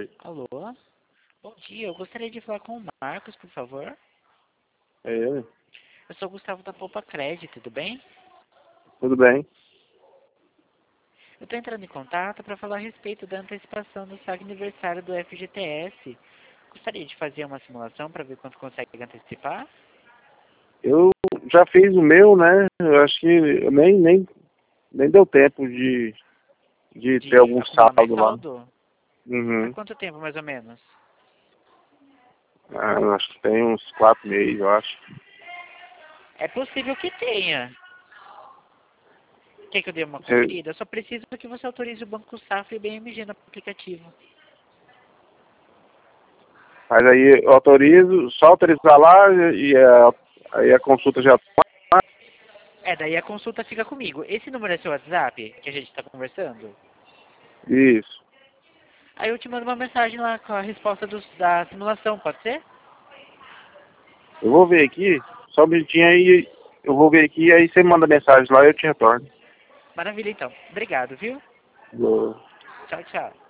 Oi. Alô? Bom dia, eu gostaria de falar com o Marcos, por favor. É ele? Eu sou o Gustavo da Poupa Crédito, tudo bem? Tudo bem? Eu estou entrando em contato para falar a respeito da antecipação do saque aniversário do FGTS. Gostaria de fazer uma simulação para ver quanto consegue antecipar? Eu já fiz o meu, né? Eu acho que eu nem deu tempo de ter De algum acumular mais saldo lá. saldo? Há Uhum. quanto tempo, mais ou menos? Ah, eu acho que tem uns 4 meses, eu acho. É possível que tenha. Quer que eu dê uma Você- conferida? Eu só preciso que você autorize o Banco Safra e o BMG no aplicativo. Mas aí eu autorizo, só autorizar lá aí a consulta já tá. Daí a consulta fica comigo. Esse número é seu WhatsApp, que a gente está conversando? Isso. Aí eu te mando uma mensagem lá com a resposta da simulação, pode ser? Eu vou ver aqui, só um minutinho aí, eu vou ver aqui, aí você manda mensagem lá e eu te retorno. Maravilha, então. Obrigado, viu? Vou- Tchau, tchau.